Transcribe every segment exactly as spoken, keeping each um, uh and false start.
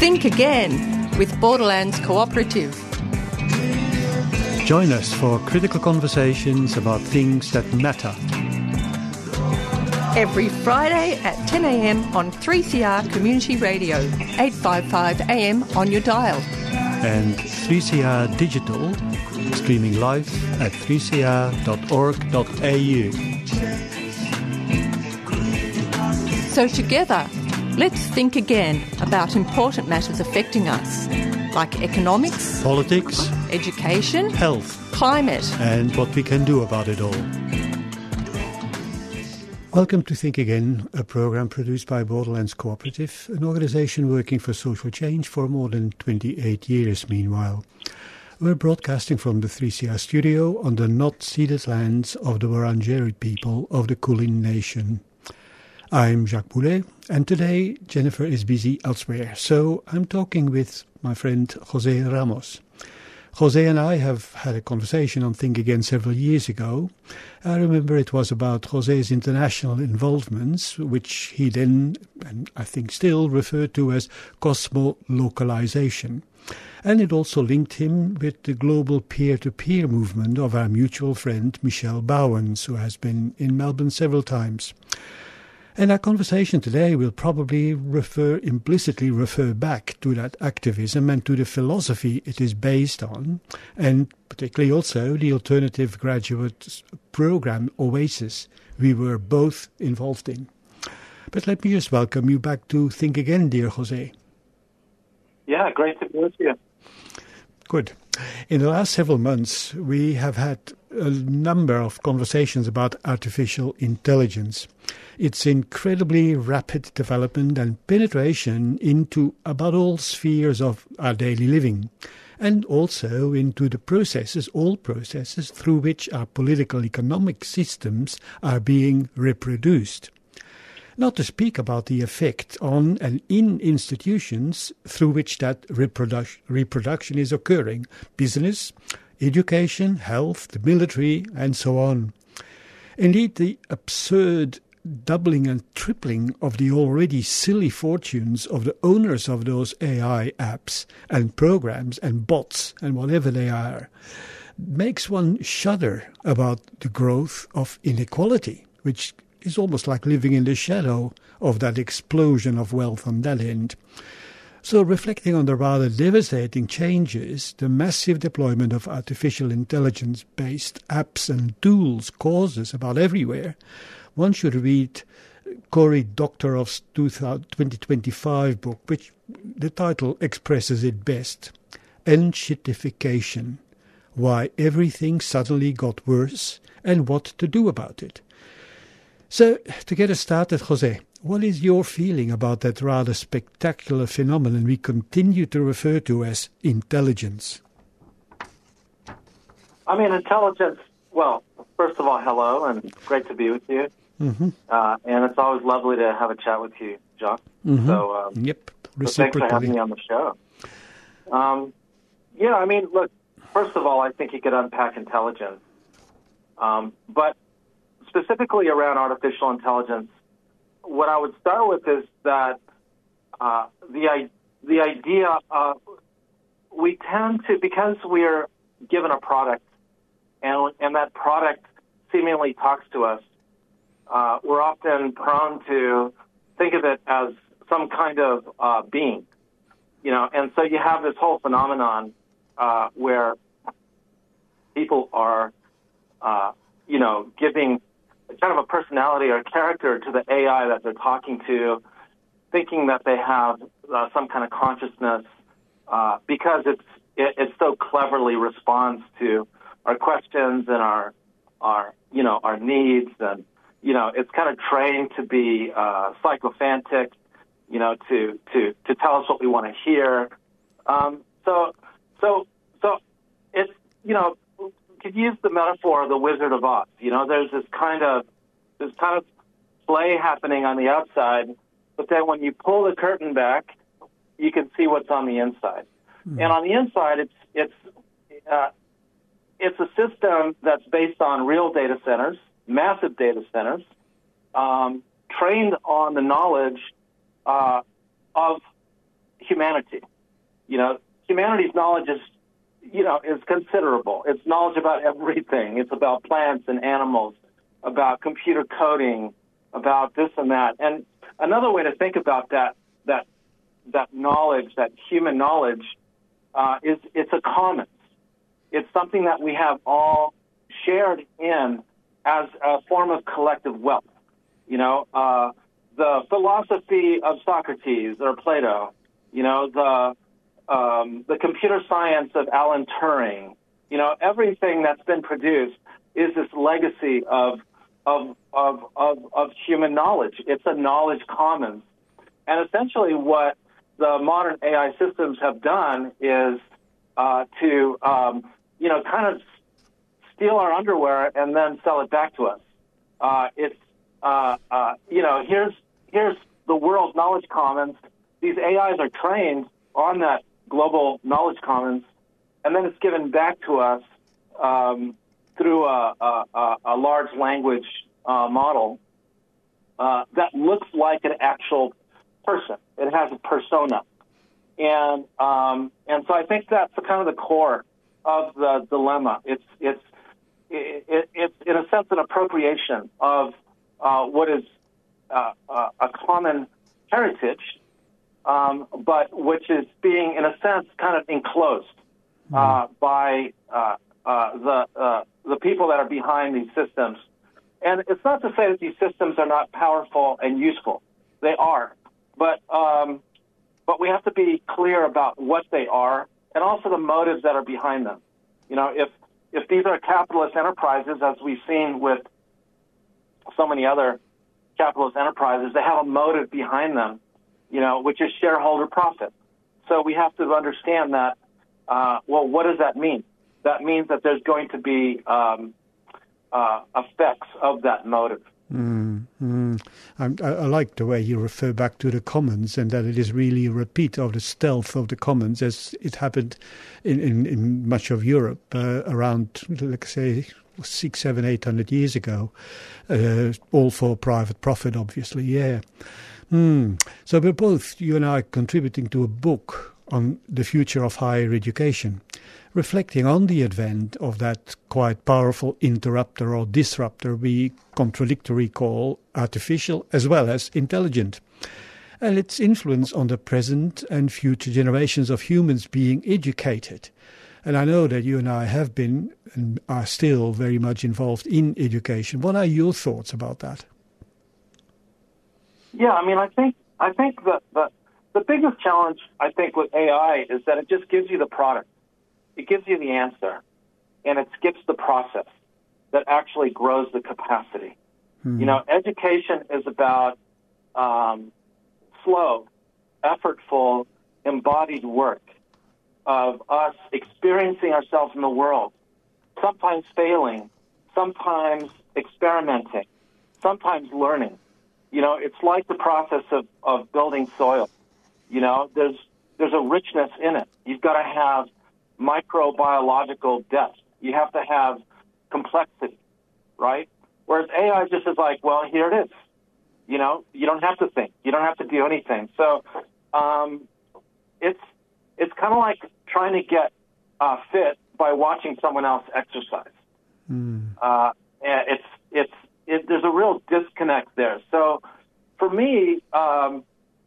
Think Again with Borderlands Cooperative. Join us for critical conversations about things that matter. Every Friday at ten a.m. on three C R Community Radio, eight fifty-five A M on your dial. And three C R Digital, streaming live at three c r dot org dot a u. So together, let's think again about important matters affecting us, like economics, politics, education, health, climate, and what we can do about it all. Welcome to Think Again, a program produced by Borderlands Cooperative, an organisation working for social change for more than twenty-eight years meanwhile. We're broadcasting from the three C R studio on the not ceded lands of the Wurundjeri people of the Kulin Nation. I'm Jacques Boulet, and today Jennifer is busy elsewhere, so I'm talking with my friend José Ramos. José and I have had a conversation on Think Again several years ago. I remember it was about José's international involvements, which he then, and I think still, referred to as cosmo-localization. And it also linked him with the global peer-to-peer movement of our mutual friend Michelle Bowens, who has been in Melbourne several times. And our conversation today will probably refer, implicitly refer back to that activism and to the philosophy it is based on, and particularly also the alternative graduate program OASIS we were both involved in. But let me just welcome you back to Think Again, dear José. Yeah, great to be with you. Good. In the last several months, we have had a number of conversations about artificial intelligence. Its incredibly rapid development and penetration into about all spheres of our daily living, and also into the processes, all processes through which our political economic systems are being reproduced. Not to speak about the effect on and in institutions through which that reproduc- reproduction is occurring, business, education, health, the military, and so on. Indeed, the absurd doubling and tripling of the already silly fortunes of the owners of those A I apps and programs and bots and whatever they are makes one shudder about the growth of inequality, which is almost like living in the shadow of that explosion of wealth on that end. So reflecting on the rather devastating changes the massive deployment of artificial intelligence-based apps and tools causes about everywhere, one should read Cory Doctorow's twenty twenty-five book, which the title expresses it best, Enshittification, Why Everything Suddenly Got Worse and What to Do About It. So, to get us started, José, what is your feeling about that rather spectacular phenomenon we continue to refer to as intelligence? I mean, intelligence, well, first of all, hello, and great to be with you. Mm-hmm. Uh, and it's always lovely to have a chat with you, Jacques. Mm-hmm. So, um, yep, so thanks for having me on the show. Um, yeah, I mean, look, first of all, I think you could unpack intelligence. Um, but specifically around artificial intelligence, what I would start with is that uh, the the idea of we tend to, because we're given a product and and that product seemingly talks to us, uh, we're often prone to think of it as some kind of uh, being, you know. And so you have this whole phenomenon uh, where people are, uh, you know, giving kind of a personality or character to the A I that they're talking to, thinking that they have uh, some kind of consciousness uh, because it's it, it so cleverly responds to our questions and our our you know our needs, and you know it's kind of trained to be uh, psychophantic, you know to to to tell us what we want to hear. Um, so so so it's you know. could use the metaphor of the Wizard of Oz. You know, there's this kind of this kind of play happening on the outside, but then when you pull the curtain back, you can see what's on the inside. Mm-hmm. And on the inside, it's it's uh, it's a system that's based on real data centers, massive data centers, um, trained on the knowledge uh, of humanity. You know, humanity's knowledge is, you know, is considerable. It's knowledge about everything. It's about plants and animals, about computer coding, about this and that. And another way to think about that, that, that knowledge, that human knowledge, uh, is it's a commons. It's something that we have all shared in as a form of collective wealth. You know, uh, the philosophy of Socrates or Plato, you know, the um, the computer science of Alan Turing, you know, everything that's been produced is this legacy of of of of, of human knowledge. It's a knowledge commons. And essentially what the modern A I systems have done is uh, to, um, you know, kind of steal our underwear and then sell it back to us. Uh, it's, uh, uh, you know, here's here's the world's knowledge commons. These A Is are trained on that global knowledge commons, and then it's given back to us um, through a, a, a large language uh, model uh, that looks like an actual person. It has a persona, and um, and so I think that's the, kind of the core of the dilemma. It's it's it, it's in a sense an appropriation of uh, what is uh, uh, a common heritage, um, but which is being in a sense kind of enclosed uh, mm. by uh, uh, the uh, the people that are behind these systems. And it's not to say that these systems are not powerful and useful. They are. But um, but we have to be clear about what they are and also the motives that are behind them. You know, if if these are capitalist enterprises, as we've seen with so many other capitalist enterprises, they have a motive behind them, you know, which is shareholder profit. So we have to understand that, uh, well, what does that mean? That means that there's going to be um, uh, effects of that motive. Mm, mm. I, I like the way you refer back to the commons and that it is really a repeat of the stealth of the commons as it happened in, in, in much of Europe uh, around, let's say, six, seven, eight hundred years ago, uh, all for private profit, obviously, yeah. Mm. So we're both, you and I, contributing to a book on the future of higher education, reflecting on the advent of that quite powerful interrupter or disruptor we contradictory call artificial as well as intelligent, and its influence on the present and future generations of humans being educated. And I know that you and I have been and are still very much involved in education. What are your thoughts about that? Yeah, I mean, I think I think that the, the biggest challenge, I think, with A I is that it just gives you the product. It gives you the answer, and it skips the process that actually grows the capacity. Hmm. You know, education is about um, slow, effortful, embodied work of us experiencing ourselves in the world, sometimes failing, sometimes experimenting, sometimes learning. You know, it's like the process of, of building soil. You know, there's there's a richness in it. You've got to have microbiological depth. You have to have complexity, right? Whereas A I just is like, well, here it is. You know, you don't have to think. You don't have to do anything. So um, it's it's kind of like trying to get uh, fit by watching someone else exercise. Mm. Uh, and it's it's it, there's a real disconnect there. So for me, um,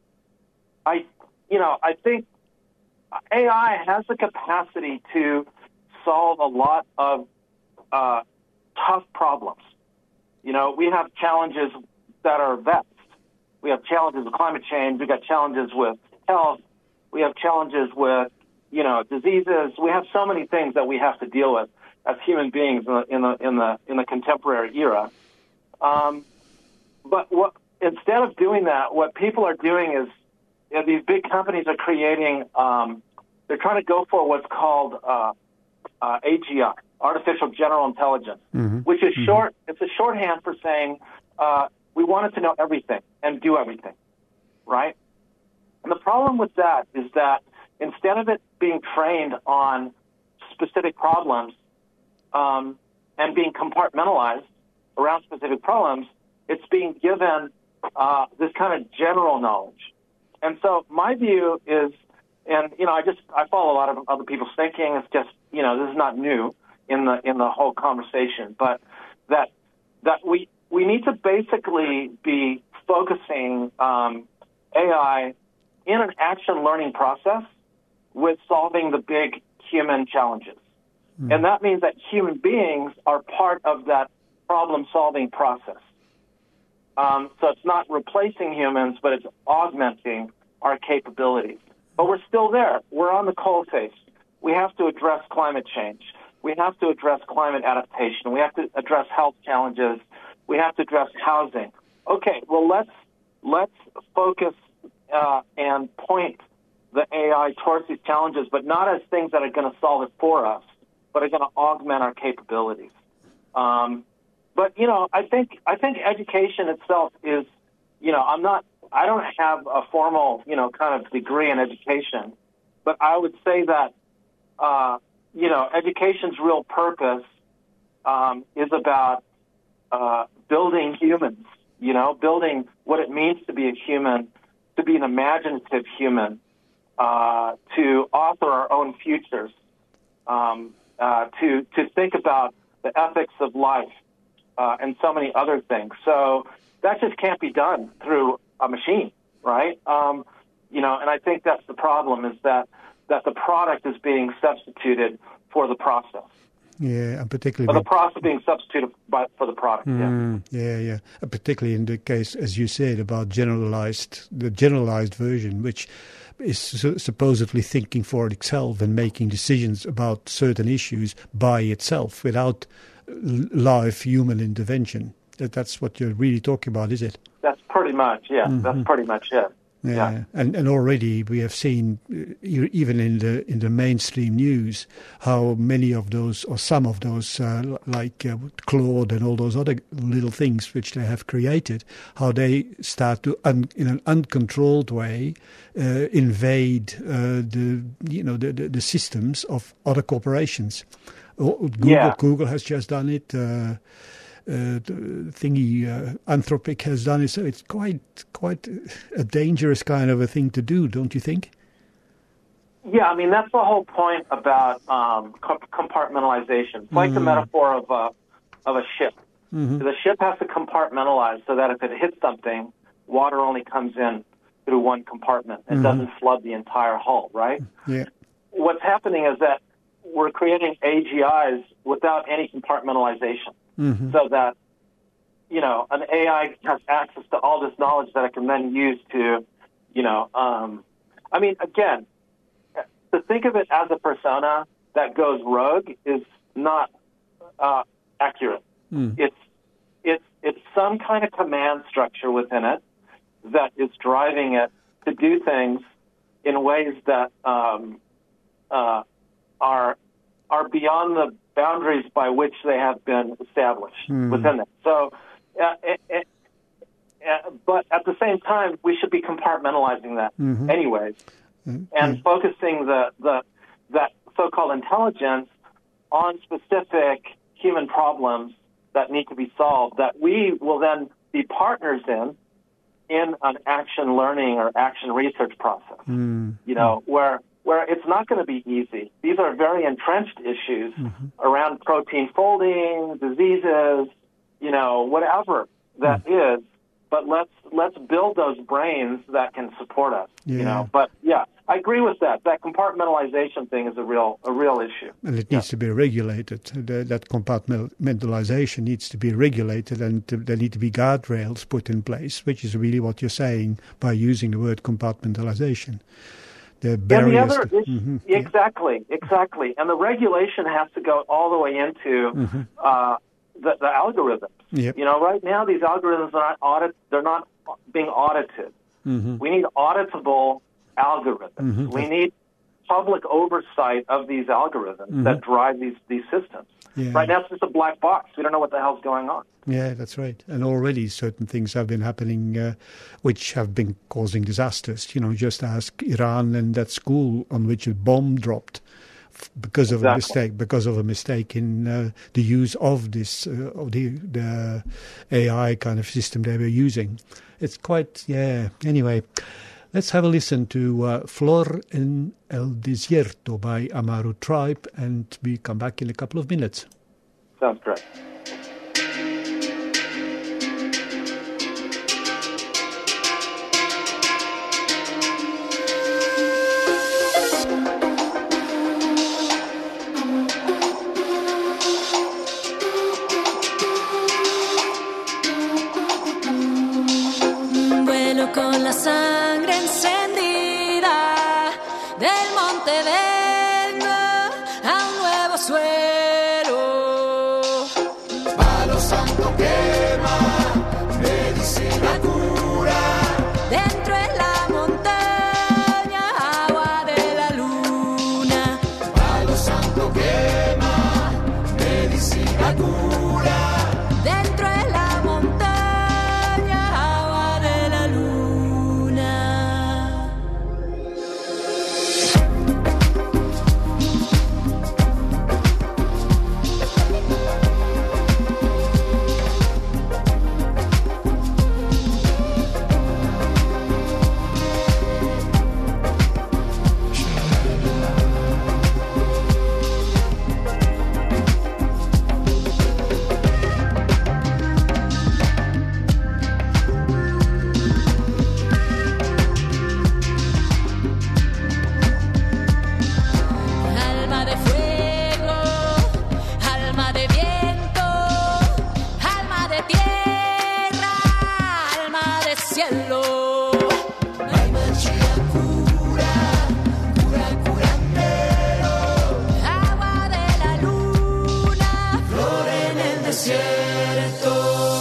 I you know I think A I has the capacity to solve a lot of uh, tough problems. You know, we have challenges that are vexed. We have challenges with climate change. We've got challenges with health. We have challenges with, you know, diseases. We have so many things that we have to deal with as human beings in the in the in the, in the contemporary era. Um, but what instead of doing that, what people are doing is, you know, these big companies are creating. Um, they're trying to go for what's called uh, uh, A G I, artificial general intelligence, mm-hmm. which is mm-hmm. short. It's a shorthand for saying uh, we want it to know everything and do everything, right? And the problem with that is that instead of it being trained on specific problems um, and being compartmentalized around specific problems, it's being given uh, this kind of general knowledge. And so my view is and you know, I just I follow a lot of other people's thinking. It's just, you know, this is not new in the in the whole conversation, but that that we we need to basically be focusing um, A I in an action learning process with solving the big human challenges. Mm. And that means that human beings are part of that problem-solving process. Um, so it's not replacing humans, but it's augmenting our capabilities. But we're still there. We're on the coalface. We have to address climate change. We have to address climate adaptation. We have to address health challenges. We have to address housing. Okay, well, let's let's focus uh, and point the A I towards these challenges, but not as things that are going to solve it for us, but are going to augment our capabilities. Um, but you know, I think I think education itself is, you know, I'm not, I don't have a formal, you know, kind of degree in education, but I would say that, uh, you know, education's real purpose um, is about uh, building humans. You know, building what it means to be a human, to be an imaginative human, uh, to author our own futures, um, uh, to to think about the ethics of life, uh, and so many other things. So that just can't be done through a machine, right? Um, you know, and I think that's the problem, is that that the product is being substituted for the process. Yeah, and particularly... Or the process being substituted by, for the product, mm, yeah. Yeah, yeah. And particularly in the case, as you said, about generalized, the generalized version, which is su- supposedly thinking for itself and making decisions about certain issues by itself without live human intervention. That, that's what you're really talking about, is it? That's pretty much, yeah. Mm-hmm. That's pretty much it. Yeah, yeah. And and already we have seen, uh, even in the in the mainstream news, how many of those, or some of those, uh, like uh, Claude and all those other little things which they have created, how they start to, un, in an uncontrolled way, uh, invade uh, the you know the, the the systems of other corporations. Google yeah. Google has just done it. Uh, Uh, the thingy uh, Anthropic has done it, so it's quite quite a dangerous kind of a thing to do, don't you think? Yeah, I mean, that's the whole point about um, compartmentalization. It's like mm. the metaphor of a of a ship. Mm-hmm. The ship has to compartmentalize so that if it hits something, water only comes in through one compartment. It mm-hmm. doesn't flood the entire hull, right? Yeah. What's happening is that we're creating A G Is without any compartmentalization. Mm-hmm. So that, you know, an A I has access to all this knowledge that it can then use to, you know, um, I mean, again, to think of it as a persona that goes rogue is not uh, accurate. Mm. It's it's it's some kind of command structure within it that is driving it to do things in ways that um, uh, are are beyond the boundaries by which they have been established mm. within it. So, uh, it, it, uh, but at the same time, we should be compartmentalizing that mm-hmm. anyways, mm-hmm. and focusing the, the that so-called intelligence on specific human problems that need to be solved, that we will then be partners in, in an action learning or action research process, mm. you know, mm. where where it's not going to be easy. These are very entrenched issues mm-hmm. around protein folding, diseases, you know, whatever that mm. is. But let's let's build those brains that can support us. Yeah. You know, but yeah, I agree with that. That compartmentalization thing is a real a real issue. And it needs yeah. to be regulated. The, that compartmentalization needs to be regulated, and to, there need to be guardrails put in place, which is really what you're saying by using the word compartmentalization. The barriers and the other to, issue, mm-hmm, exactly, yeah. exactly. And the regulation has to go all the way into mm-hmm. uh, the, the algorithms. Yep. You know, right now these algorithms are not audit; they're not being audited. Mm-hmm. We need auditable algorithms. Mm-hmm. We need public oversight of these algorithms mm-hmm. that drive these these systems. Yeah. Right now, it's just a black box. We don't know what the hell's going on. Yeah, that's right. And already certain things have been happening uh, which have been causing disasters. You know, just ask Iran and that school on which a bomb dropped because of exactly. a mistake, because of a mistake in uh, the use of this, uh, of the, the A I kind of system they were using. It's quite, yeah, anyway. Let's have a listen to uh, Flor en el Desierto by Amaru Tribe, and we come back in a couple of minutes. Sounds great. Vuelo con la sangre encendida, del monte vengo a un nuevo suelo. Palo santo quema, medicina cura. Dentro en la montaña, agua de la luna. Palo santo quema, medicina cura. Dentro en la montaña, agua de la luna. Alma de fuego, alma de viento, alma de tierra, alma de cielo. Ay manchia cura, cura curandero. Agua de la luna, Flor en el desierto.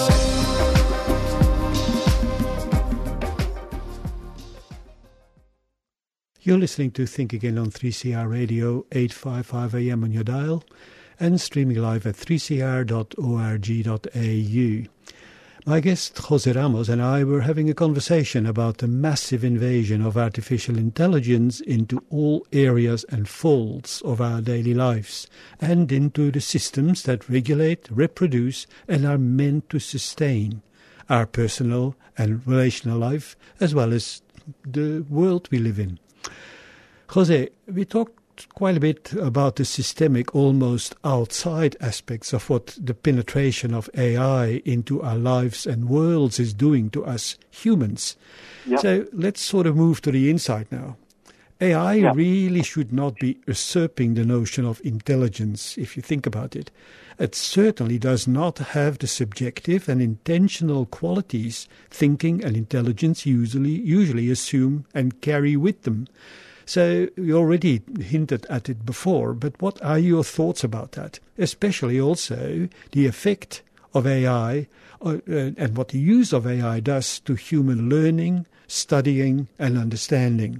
You're listening to Think Again on three C R Radio, eight fifty-five A M on your dial, and streaming live at three c r dot org dot a u. My guest, Jose Ramos, and I were having a conversation about the massive invasion of artificial intelligence into all areas and folds of our daily lives, and into the systems that regulate, reproduce, and are meant to sustain our personal and relational life, as well as the world we live in. Jose, we talked quite a bit about the systemic, almost outside aspects of what the penetration of A I into our lives and worlds is doing to us humans. Yep. So let's sort of move to the inside now. A I Yeah. really should not be usurping the notion of intelligence, if you think about it. It certainly does not have the subjective and intentional qualities thinking and intelligence usually usually assume and carry with them. So you already hinted at it before, but what are your thoughts about that? Especially also the effect of A I uh, and what the use of A I does to human learning, studying, and understanding.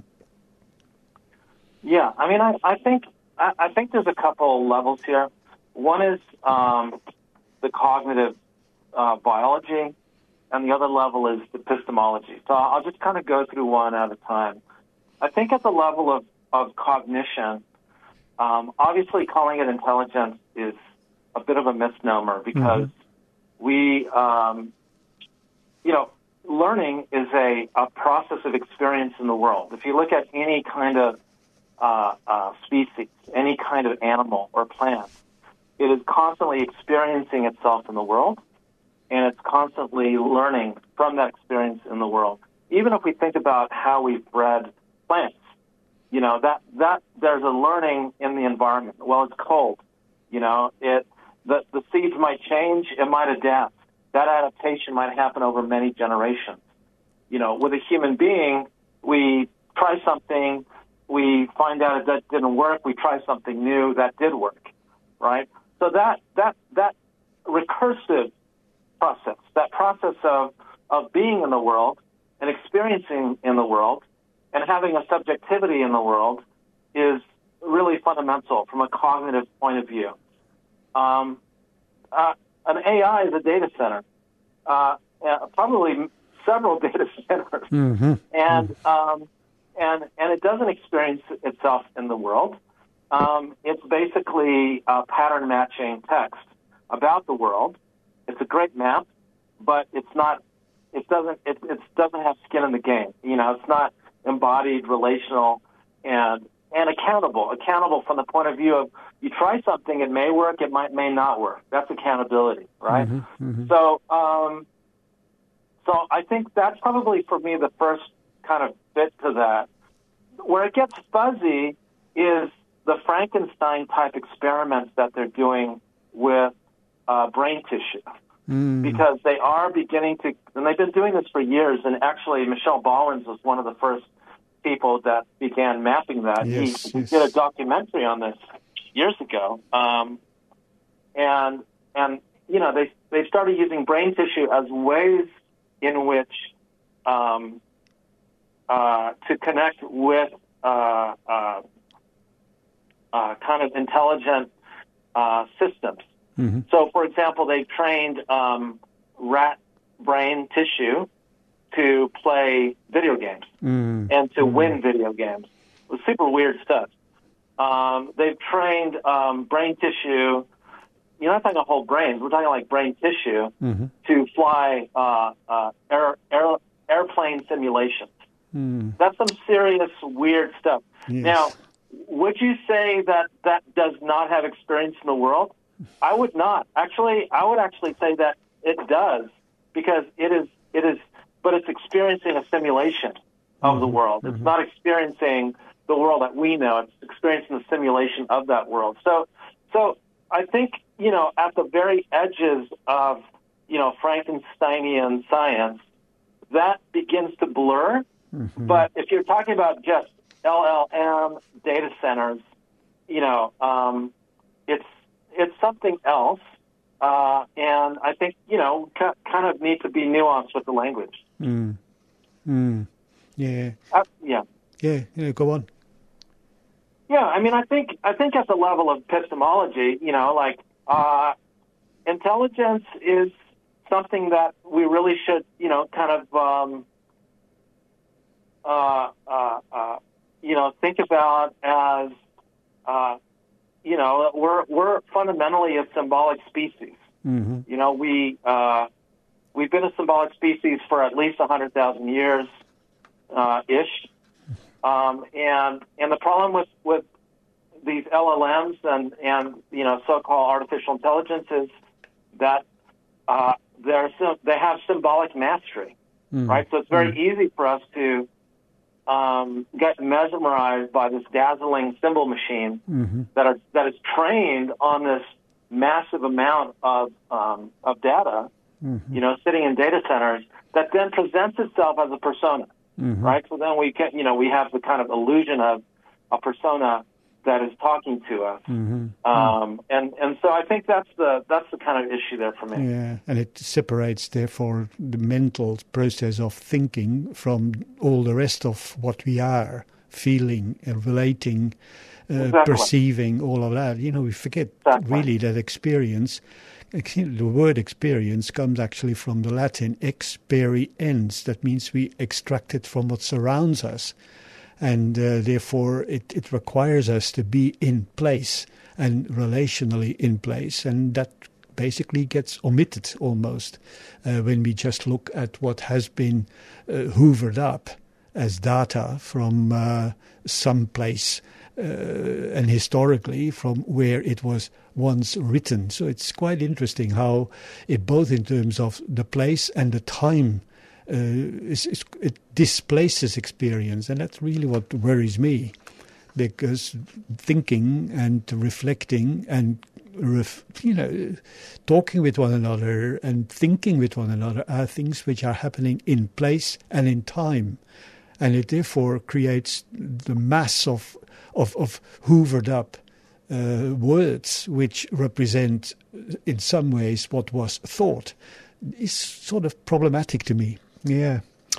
Yeah, I mean, I, I think I, I think there's a couple levels here. One is um, the cognitive uh, biology, and the other level is epistemology. So I'll just kind of go through one at a time. I think at the level of, of cognition, um, obviously calling it intelligence is a bit of a misnomer because mm-hmm. we, um, you know, learning is a, a process of experience in the world. If you look at any kind of uh, uh, species, any kind of animal or plant, it is constantly experiencing itself in the world, and it's constantly learning from that experience in the world. Even if we think about how we've bred plants, you know, that, that there's a learning in the environment. Well, it's cold, you know, it the, the seeds might change, it might adapt. That adaptation might happen over many generations. You know, with a human being, we try something, we find out it that didn't work, we try something new, that did work, right? So that that that recursive process, that process of, of being in the world and experiencing in the world and having a subjectivity in the world is really fundamental from a cognitive point of view. Um, uh, an A I is a data center, uh, uh, probably several data centers, mm-hmm. and um, and and it doesn't experience itself in the world. Um, it's basically uh, pattern matching text about the world. It's a great map, but it's not. It doesn't. It, it doesn't have skin in the game. You know, it's not. embodied, relational, and and accountable. Accountable from the point of view of you try something, it may work, it might may not work. That's accountability, right? Mm-hmm, mm-hmm. So, um, so I think that's probably for me the first kind of bit to that. Where it gets fuzzy is the Frankenstein type experiments that they're doing with uh, brain tissue. Mm. Because they are beginning to, and they've been doing this for years, and actually Michel Ballins was one of the first people that began mapping that. Yes, he, yes. he did a documentary on this years ago. Um, and, and you know, they, they started using brain tissue as ways in which um, uh, to connect with uh, uh, uh, kind of intelligent uh, systems. Mm-hmm. So, for example, they trained um, rat brain tissue to play video games mm-hmm. and to mm-hmm. win video games. It was super weird stuff. Um, they've trained um, brain tissue, you're not talking whole brains, we're talking like brain tissue, mm-hmm. to fly uh, uh, air, air, airplane simulations. Mm. That's some serious weird stuff. Yes. Now, would you say that that does not have experience in the world? I would not. Actually, I would actually say that it does, because it is, it is, but it's experiencing a simulation of mm-hmm. the world. It's mm-hmm. not experiencing the world that we know. It's experiencing the simulation of that world. So, so I think, you know, at the very edges of, you know, Frankensteinian science, that begins to blur. Mm-hmm. But if you're talking about just L L M data centers, you know, um, it's, it's something else, uh, and I think, you know, ca- kind of need to be nuanced with the language. Mm. Mm. Yeah. Uh, yeah. Yeah. Yeah. Go on. Yeah. I mean, I think I think at the level of epistemology, you know, like uh, intelligence is something that we really should, you know, kind of, um, uh, uh, uh, you know, think about as. Uh, You know, we're we're fundamentally a symbolic species. Mm-hmm. You know, we uh, we've been a symbolic species for at least a hundred thousand years, uh, ish. Um, and and the problem with, with these L L Ms and and you know so-called artificial intelligence is that uh, they're they have symbolic mastery, mm-hmm. right? So it's very mm-hmm. easy for us to Um, get mesmerized by this dazzling symbol machine mm-hmm. that are that is trained on this massive amount of um, of data, mm-hmm. you know, sitting in data centers that then presents itself as a persona, mm-hmm. right? So then we can, you know, we have the kind of illusion of a persona that is talking to us, mm-hmm. um, and and so I think that's the that's the kind of issue there for me. Yeah, and it separates therefore the mental process of thinking from all the rest of what we are feeling and relating, uh, exactly. perceiving, all of that. You know, we forget exactly. really that experience. The word experience comes actually from the Latin experiens. That means we extract it from what surrounds us. And uh, therefore, it, it requires us to be in place and relationally in place. And that basically gets omitted almost uh, when we just look at what has been uh, hoovered up as data from uh, some place uh, and historically from where it was once written. So it's quite interesting how it, both in terms of the place and the time, Uh, it's, it's, it displaces experience, and that's really what worries me, because thinking and reflecting and ref, you know, talking with one another and thinking with one another are things which are happening in place and in time, and it therefore creates the mass of of, of hoovered up uh, words which represent, in some ways, what was thought. Is sort of problematic to me. Yeah.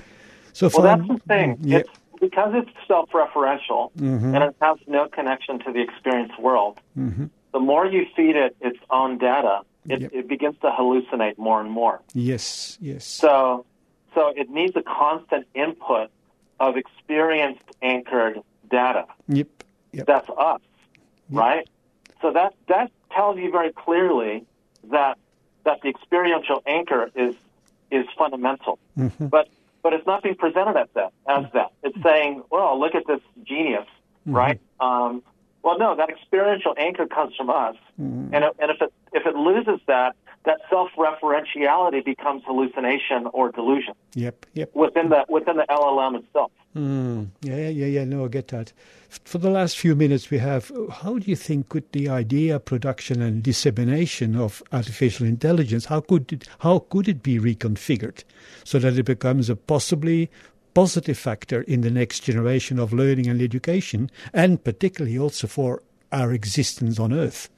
So well, far, that's the thing. Yeah. It's because it's self-referential mm-hmm. and it has no connection to the experienced world. Mm-hmm. The more you feed it its own data, it, yep. it begins to hallucinate more and more. Yes, yes. So, so it needs a constant input of experienced-anchored data. Yep. Yep. That's us, yep. right? So that that tells you very clearly that that the experiential anchor is is fundamental, mm-hmm. but but it's not being presented as that as that. It's saying, well, look at this genius, mm-hmm. right? Um, well, no, that experiential anchor comes from us. Mm-hmm. And, and if it if it loses that, that self-referentiality becomes hallucination or delusion. Yep, yep. Within the within the L L M itself. Mm. Yeah, yeah, yeah. No, I get that. For the last few minutes we have, how do you think could the idea, production, and dissemination of artificial intelligence, how could it, how could it be reconfigured so that it becomes a possibly positive factor in the next generation of learning and education, and particularly also for our existence on Earth?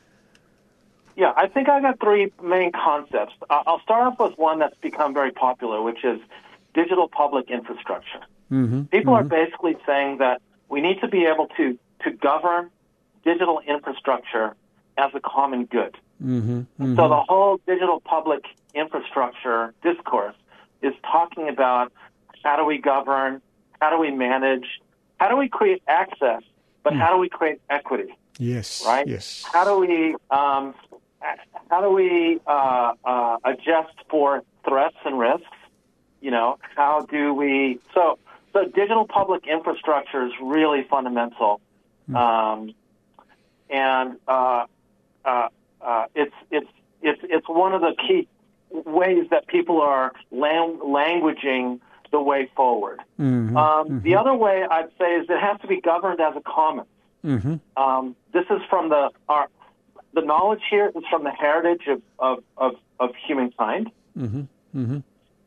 Yeah, I think I got three main concepts. Uh, I'll start off with one that's become very popular, which is digital public infrastructure. Mm-hmm, People mm-hmm. are basically saying that we need to be able to, to govern digital infrastructure as a common good. Mm-hmm, mm-hmm. So the whole digital public infrastructure discourse is talking about how do we govern, how do we manage, how do we create access, but mm. how do we create equity? Yes, right? Yes. How do we um, how do we uh, uh, adjust for threats and risks? You know, how do we so so digital public infrastructure is really fundamental, mm. um, and uh, uh, uh, it's it's it's it's one of the key ways that people are lang- languaging the way forward. Mm-hmm, um, mm-hmm. The other way I'd say is it has to be governed as a commons. Mm-hmm. Um, this is from the our the knowledge here is from the heritage of of of, of humankind, mm-hmm. Mm-hmm.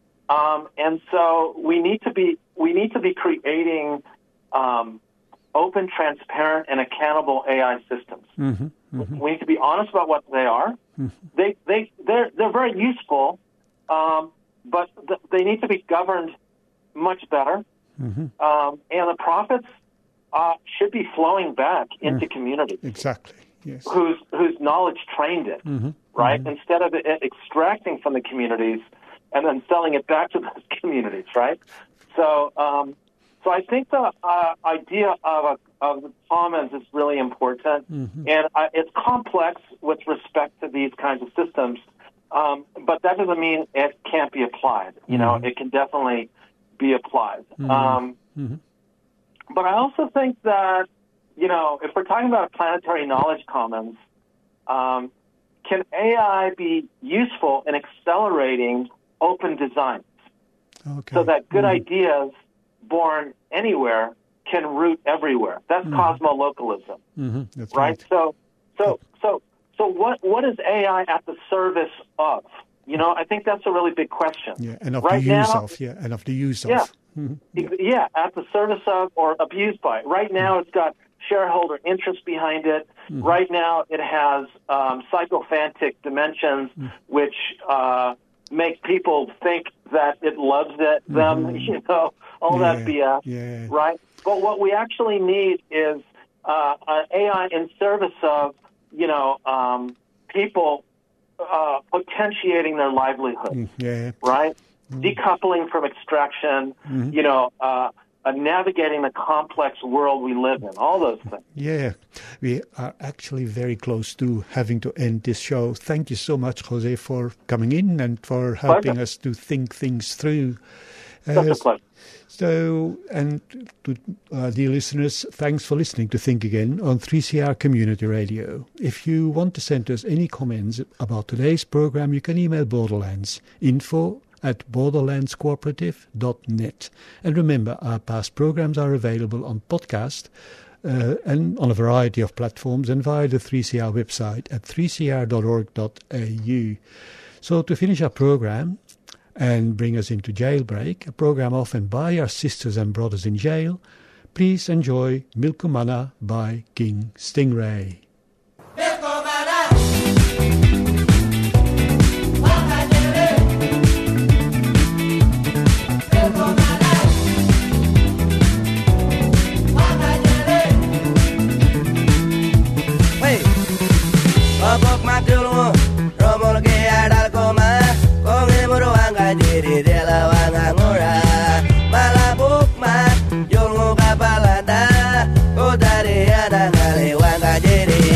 Um, and so we need to be we need to be creating um, open, transparent, and accountable A I systems. Mm-hmm. Mm-hmm. We need to be honest about what they are. Mm-hmm. They they they're they're very useful, um, but th- they need to be governed much better, mm-hmm. um, and the profits uh, should be flowing back into mm. communities. Exactly. Yes. Whose whose knowledge trained it, mm-hmm. right? Mm-hmm. Instead of it extracting from the communities and then selling it back to those communities, right? So, um, so I think the uh, idea of a, of the commons is really important, mm-hmm. and uh, it's complex with respect to these kinds of systems. Um, but that doesn't mean it can't be applied. You mm-hmm. know, it can definitely be applied. Mm-hmm. Um, mm-hmm. But I also think that, you know, if we're talking about a planetary knowledge commons, um, can A I be useful in accelerating open designs okay. so that good mm-hmm. ideas born anywhere can root everywhere? That's mm-hmm. cosmolocalism, mm-hmm. That's right? right? So, so, so, so, what what is A I at the service of? You know, I think that's a really big question. Yeah, and of right the use now, of, yeah, and of the use yeah, of. Mm-hmm. Yeah, at the service of or abused by. Right now, mm-hmm. it's got shareholder interest behind it. Mm-hmm. Right now, it has um, psychophantic dimensions, mm-hmm. which uh, make people think that it loves it, them, mm-hmm. you know, all yeah, that B S, yeah. right? But what we actually need is uh, an A I in service of, you know, um, people uh, potentiating their livelihood, mm, yeah. right? Mm-hmm. Decoupling from extraction, mm-hmm. you know, uh, uh, navigating the complex world we live in, all those things. Yeah, we are actually very close to having to end this show. Thank you so much, Jose, for coming in and for helping pleasure. us to think things through. Such uh, a pleasure. So, and to uh, dear listeners, thanks for listening to Think Again on three C R Community Radio. If you want to send us any comments about today's program, you can email Borderlands, info at borderlands cooperative dot net. And remember, our past programs are available on podcast uh, and on a variety of platforms and via the three C R website at three c r dot org dot a u. So to finish our program and bring us into Jailbreak, a program often by our sisters and brothers in jail, please enjoy Milkumana by King Stingray. Abok matulungu, romol ke adal koma, konge muru angka diri dela wanga ngora, malabuk mat, julngu kapalanda, kodari ada ngale wanga diri.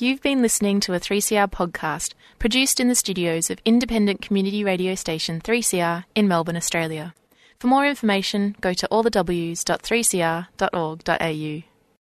You've been listening to a three C R podcast produced in the studios of independent community radio station three C R in Melbourne, Australia. For more information, go to all the w s dot three c r dot org dot a u.